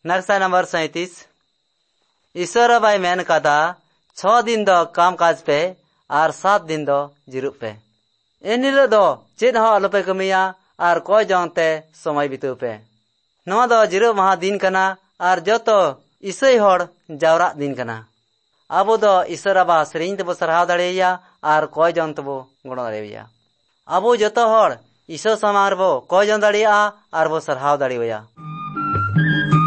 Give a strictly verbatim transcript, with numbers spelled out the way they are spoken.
नक्शा नंबर सैतीस ईश्वर bye main कदा छ दिन दो काम काज पे और सात दिन दो जिरुप पे इन हिलो दो चेद हो आलोपे कमिया और कोई जानते समय बितु पे नवा दो जिरुप महा दिन कना और जो तो ईसई होड़ जावरा दिन कना अबो दो ईश्वर आबा सरिंग तबो सरहाव दाड़ेया और कोई जन तबो गुणो दाड़ेया अबो जो तो होड़ ईश्वर समार बो कोई जन दाड़ेया और बो सरहाव दाड़ेया।